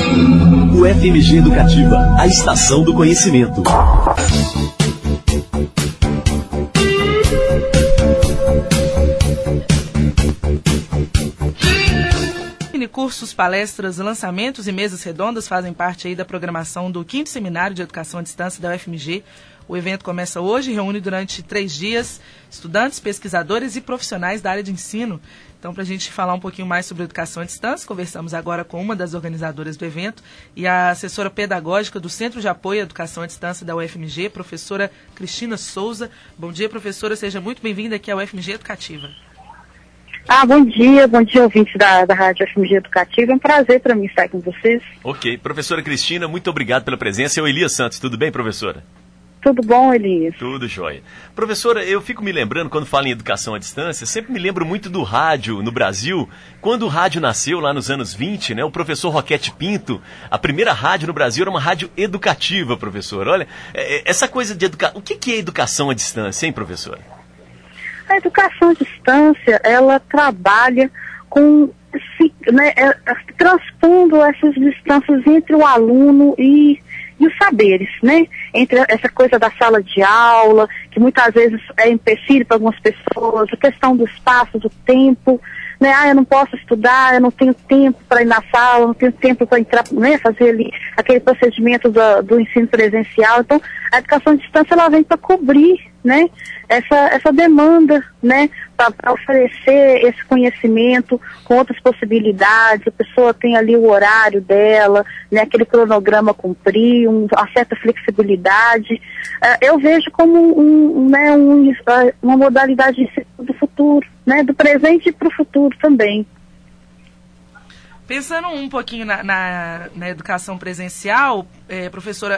UFMG Educativa, a estação do conhecimento. Cursos, palestras, lançamentos e mesas redondas fazem parte aí da programação do 5º Seminário de Educação à Distância da UFMG. O evento começa hoje e reúne durante 3 dias estudantes, pesquisadores e profissionais da área de ensino. Então, para a gente falar um pouquinho mais sobre educação à distância, conversamos agora com uma das organizadoras do evento e a assessora pedagógica do Centro de Apoio à Educação à Distância da UFMG, professora Cristina Souza. Bom dia, professora. Seja muito bem-vinda aqui à UFMG Educativa. Bom dia, ouvintes da Rádio UFMG Educativa. É um prazer para mim estar com vocês. Ok. Professora Cristina, muito obrigado pela presença. Eu, Elias Santos, tudo bem, professora? Tudo bom, Elias? Tudo jóia. Professora, eu fico me lembrando, quando falo em educação à distância, sempre me lembro muito do rádio no Brasil. Quando o rádio nasceu, lá nos anos 20, né, o professor Roquete Pinto, a primeira rádio no Brasil era uma rádio educativa, professor. Olha, essa coisa de educação... O que é educação à distância, hein, professora? A educação à distância, ela trabalha com, transpondo essas distâncias entre o aluno e os saberes, né? Entre essa coisa da sala de aula, que muitas vezes é empecilho para algumas pessoas, a questão do espaço, do tempo, né? Eu não posso estudar, eu não tenho tempo para ir na sala, eu não tenho tempo para entrar, né? Fazer ali aquele procedimento do ensino presencial. Então, a educação à distância, ela vem para cobrir, né? Essa demanda, né, para oferecer esse conhecimento com outras possibilidades. A pessoa tem ali o horário dela, né, aquele cronograma cumprir, uma certa flexibilidade. Eu vejo como uma modalidade do futuro, né, do presente para o futuro também. Pensando um pouquinho na educação presencial, professora,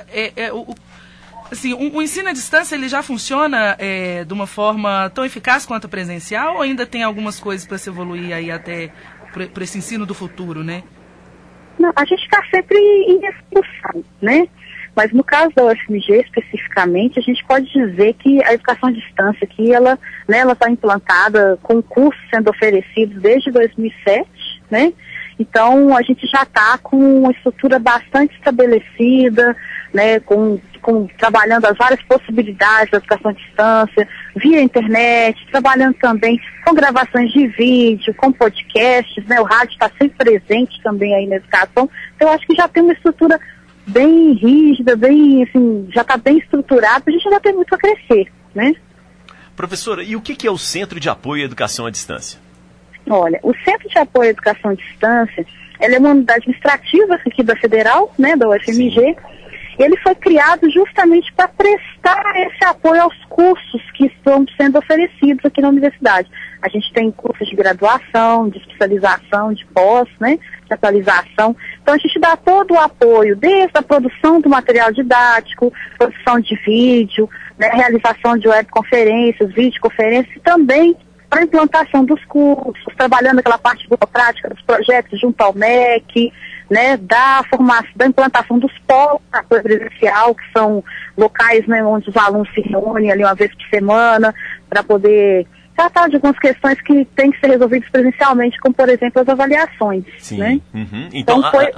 assim, o ensino à distância ele já funciona de uma forma tão eficaz quanto a presencial ou ainda tem algumas coisas para se evoluir aí até para esse ensino do futuro, né? Não, a gente está sempre em discussão, né? Mas no caso da UFMG especificamente, a gente pode dizer que a educação à distância aqui, ela está implantada com cursos sendo oferecidos desde 2007, né? Então, a gente já está com uma estrutura bastante estabelecida, né, trabalhando as várias possibilidades da educação à distância, via internet, trabalhando também com gravações de vídeo, com podcasts, né, o rádio está sempre presente também aí na educação. Então, eu acho que já tem uma estrutura bem rígida, já está bem estruturada, a gente ainda tem muito a crescer, né? Professora, e o que é o Centro de Apoio à Educação à Distância? Olha, o Centro de Apoio à Educação à Distância, ele é uma unidade administrativa aqui da Federal, né, da UFMG. Sim. Ele foi criado justamente para prestar esse apoio aos cursos que estão sendo oferecidos aqui na universidade. A gente tem cursos de graduação, de especialização, de pós, né, de atualização. Então a gente dá todo o apoio, desde a produção do material didático, produção de vídeo, né, realização de webconferências, videoconferências e também para a implantação dos cursos, trabalhando aquela parte burocrática dos projetos junto ao MEC, né, da implantação dos polos da apoio presencial, que são locais, né, onde os alunos se reúnem ali uma vez por semana para poder tratar de algumas questões que têm que ser resolvidas presencialmente, como, por exemplo, as avaliações. Sim. Né? Uhum. Então foi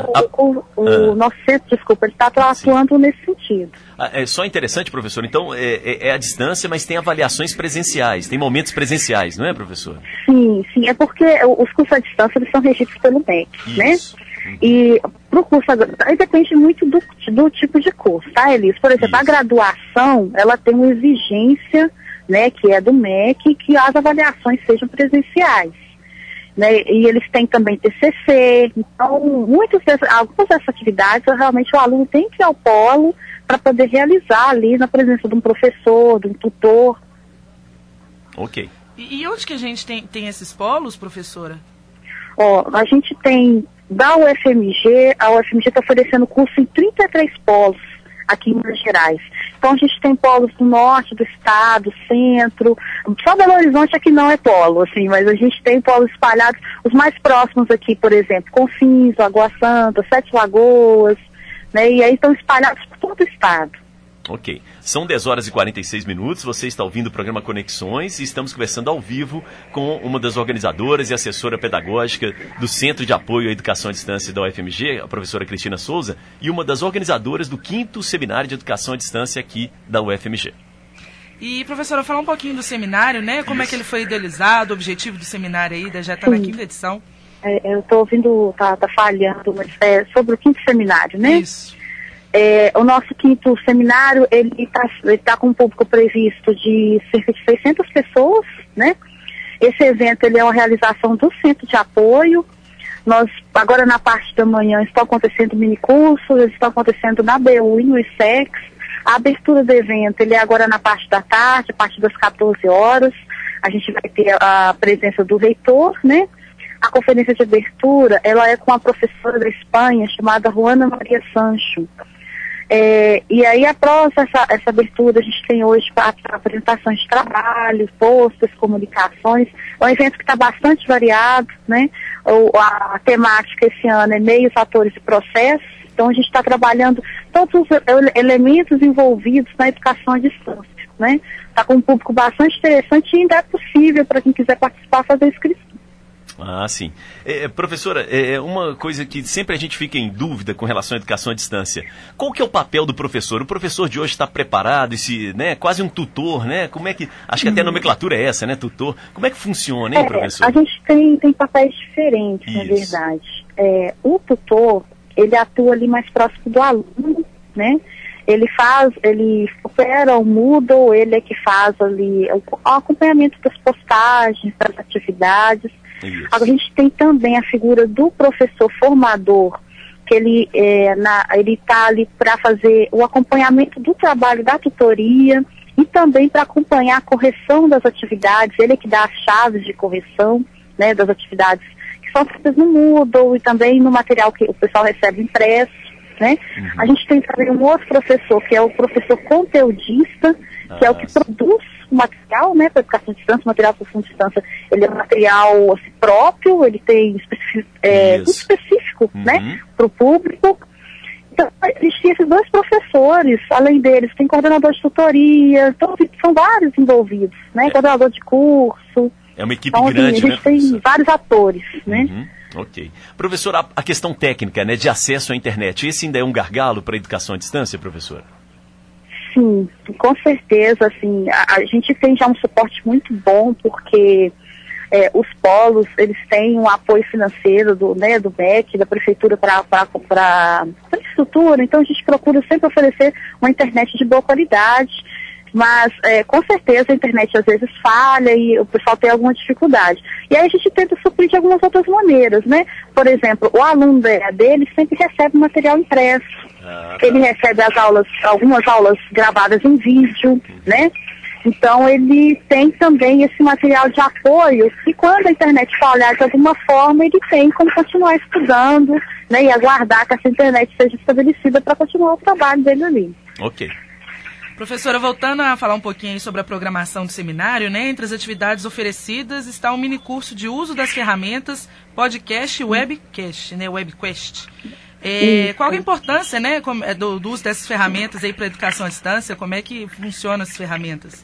o nosso centro, ele está atuando nesse sentido. É só interessante, professor, então é a distância, mas tem avaliações presenciais, tem momentos presenciais, não é, professor? Sim, é porque os cursos à distância eles são regidos pelo MEC, né? E para o curso, aí depende muito do tipo de curso, tá, Elis? Por exemplo, a graduação, ela tem uma exigência, né, que é do MEC, que as avaliações sejam presenciais, né? E eles têm também TCC, então algumas dessas atividades, realmente o aluno tem que ir ao polo para poder realizar ali na presença de um professor, de um tutor. Ok. E onde que a gente tem esses polos, professora? A gente tem da UFMG, a UFMG está oferecendo curso em 33 polos aqui em Minas Gerais. Então a gente tem polos do norte do estado, centro, só Belo Horizonte aqui não é polo, assim, mas a gente tem polos espalhados, os mais próximos aqui, por exemplo, Confins, Água Santa, Sete Lagoas, né, e aí estão espalhados por todo o estado. Ok. São 10 horas e 46 minutos, você está ouvindo o programa Conexões e estamos conversando ao vivo com uma das organizadoras e assessora pedagógica do Centro de Apoio à Educação à Distância da UFMG, a professora Cristina Souza, e uma das organizadoras do 5º Seminário de Educação à Distância aqui da UFMG. E, professora, falar um pouquinho do seminário, né? Como é que ele foi idealizado, o objetivo do seminário aí, já está na 5ª edição. Eu estou ouvindo, tá falhando, mas sobre o 5º seminário, né? Isso. O nosso 5º seminário, ele tá com um público previsto de cerca de 600 pessoas, né? Esse evento, ele é uma realização do Centro de Apoio. Nós, agora na parte da manhã, estão acontecendo minicursos, eles estão acontecendo na BU e no ISEX. A abertura do evento, ele é agora na parte da tarde, a partir das 14 horas. A gente vai ter a presença do reitor, né? A conferência de abertura, ela é com a professora da Espanha, chamada Juana Maria Sancho. E aí, após essa abertura, a gente tem hoje apresentações de trabalho, posters, comunicações. É um evento que está bastante variado, né? A temática esse ano é meios, atores e processos. Então, a gente está trabalhando todos os elementos envolvidos na educação à distância, né? Está com um público bastante interessante e ainda é possível para quem quiser participar fazer inscrição. Ah, sim. Professora, uma coisa que sempre a gente fica em dúvida com relação à educação à distância. Qual que é o papel do professor? O professor de hoje está preparado, quase um tutor, né? Como é que... Acho que até a nomenclatura é essa, né? Tutor. Como é que funciona, hein, professor? A gente tem papéis diferentes, na verdade. O tutor, ele atua ali mais próximo do aluno, né? Ele opera o Moodle, ele é que faz ali o acompanhamento das postagens, das atividades. Isso. A gente tem também a figura do professor formador, que ele está ali para fazer o acompanhamento do trabalho da tutoria e também para acompanhar a correção das atividades. Ele é que dá as chaves de correção, né, das atividades que são feitas no Moodle e também no material que o pessoal recebe impresso, né? Uhum. A gente tem também um outro professor, que é o professor conteudista, que é o que produz o material, né, para educação à distância, o material para educação à distância. Ele é um material assim, próprio, ele tem muito específico, né, para o público. Então, existem esses 2 professores, além deles, tem coordenador de tutoria, então, são vários envolvidos, né, coordenador de curso. É uma equipe grande, né? A gente tem vários atores, né? Uhum. Ok. Professor, a questão técnica, né, de acesso à internet, esse ainda é um gargalo para a educação à distância, professor? Sim, com certeza, assim, a gente tem já um suporte muito bom, porque os polos, eles têm um apoio financeiro do MEC, da prefeitura para a infraestrutura, então a gente procura sempre oferecer uma internet de boa qualidade, mas com certeza a internet às vezes falha e o pessoal tem alguma dificuldade. E aí a gente tenta suprir de algumas outras maneiras, né? Por exemplo, o aluno da EAD, ele sempre recebe material impresso. Ele recebe algumas aulas gravadas em vídeo, né? Então ele tem também esse material de apoio e quando a internet falhar de alguma forma, ele tem como continuar estudando, né? E aguardar que essa internet seja estabelecida para continuar o trabalho dele ali. Ok. Professora, voltando a falar um pouquinho aí sobre a programação do seminário, né? Entre as atividades oferecidas está um minicurso de uso das ferramentas podcast e webcast, né? Webquest. Qual a importância, né, do uso dessas ferramentas aí para a educação à distância? Como é que funcionam essas ferramentas?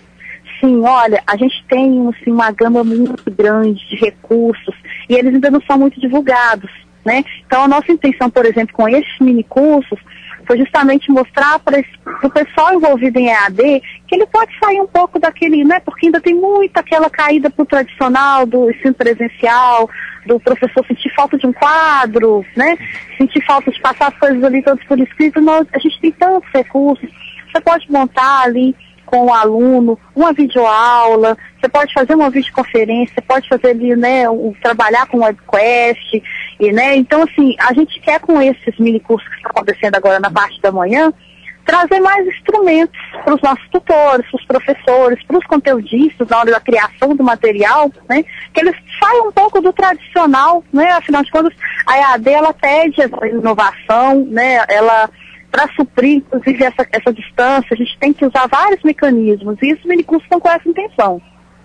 Sim, olha, a gente tem assim, uma gama muito grande de recursos e eles ainda não são muito divulgados, né? Então a nossa intenção, por exemplo, com esses minicursos, foi justamente mostrar para o pessoal envolvido em EAD que ele pode sair um pouco daquele, né, porque ainda tem muito aquela caída para o tradicional do ensino presencial, do professor sentir falta de um quadro, né, sentir falta de passar as coisas ali todas por escrito. A gente tem tantos recursos, você pode montar ali com o aluno uma videoaula, você pode fazer uma videoconferência, você pode fazer ali, né, trabalhar com webquest, e, né, então assim, a gente quer com esses minicursos que estão acontecendo agora na parte da manhã, trazer mais instrumentos para os nossos tutores, para os professores, para os conteudistas na hora da criação do material, né, que eles saiam um pouco do tradicional, né, afinal de contas, a EAD, ela pede essa inovação, né, ela... Para suprir, inclusive, essa distância, a gente tem que usar vários mecanismos. E esses minicursos estão com essa intenção.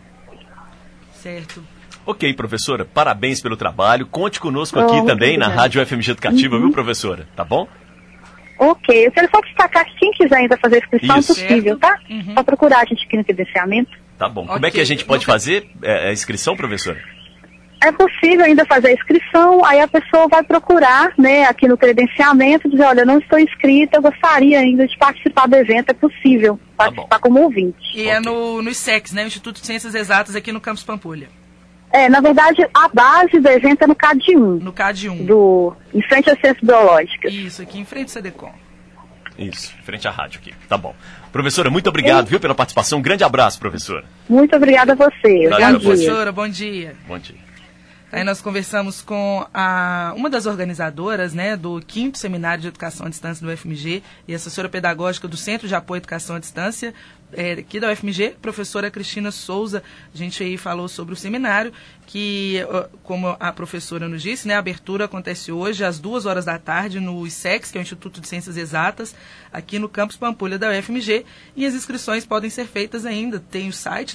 Certo. Ok, professora. Parabéns pelo trabalho. Conte conosco aqui também na Rádio UFMG Educativa, viu, professora? Tá bom? Ok, eu quero só destacar que quem quiser ainda fazer a inscrição Isso. é possível, tá? Só procurar a gente aqui no credenciamento. Tá bom. Como é que a gente pode fazer a inscrição, professora? É possível ainda fazer a inscrição, aí a pessoa vai procurar, né, aqui no credenciamento, dizer, olha, eu não estou inscrita, eu gostaria ainda de participar do evento, é possível participar como ouvinte. E é no ISEX, né, o Instituto de Ciências Exatas aqui no Campus Pampulha. Na verdade, a base do evento é no CAD 1. No CAD 1. Em frente às ciências biológicas. Isso, aqui em frente ao CDCOM. Isso, em frente à rádio aqui. Tá bom. Professora, muito obrigado, viu, pela participação. Um grande abraço, professora. Muito obrigada a você. Valeu, bom dia. Professora, bom dia. Bom dia. Aí nós conversamos com uma das organizadoras, né, do 5º Seminário de Educação à Distância do UFMG e assessora pedagógica do Centro de Apoio à Educação à Distância, aqui da UFMG, professora Cristina Souza. A gente aí falou sobre o seminário, que, como a professora nos disse, né, a abertura acontece hoje às 2h da tarde no ISEX, que é o Instituto de Ciências Exatas, aqui no Campus Pampulha da UFMG, e as inscrições podem ser feitas ainda. Tem o site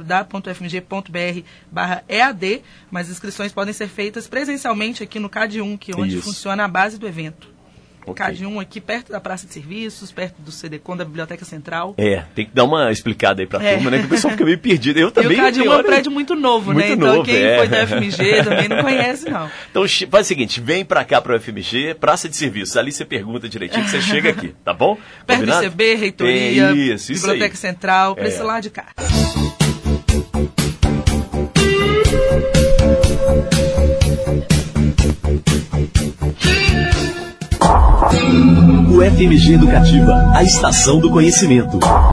www.ufmg.br/EAD, mas as inscrições podem ser feitas presencialmente aqui no CAD 1, que é onde funciona a base do evento. Okay. CAD 1 aqui perto da Praça de Serviços, perto do CDCOM, da Biblioteca Central. Tem que dar uma explicada aí pra turma, né? Que o pessoal fica meio perdido. Eu também. E o CAD 1 é um prédio muito novo, né? Então quem foi da UFMG também não conhece, não. Então faz o seguinte, vem pra cá pra UFMG, Praça de Serviços. Ali você pergunta direitinho que você chega aqui, tá bom? Perto do ICB, reitoria, Biblioteca aí. Central, pra esse lado de cá. UFMG Educativa, a estação do conhecimento.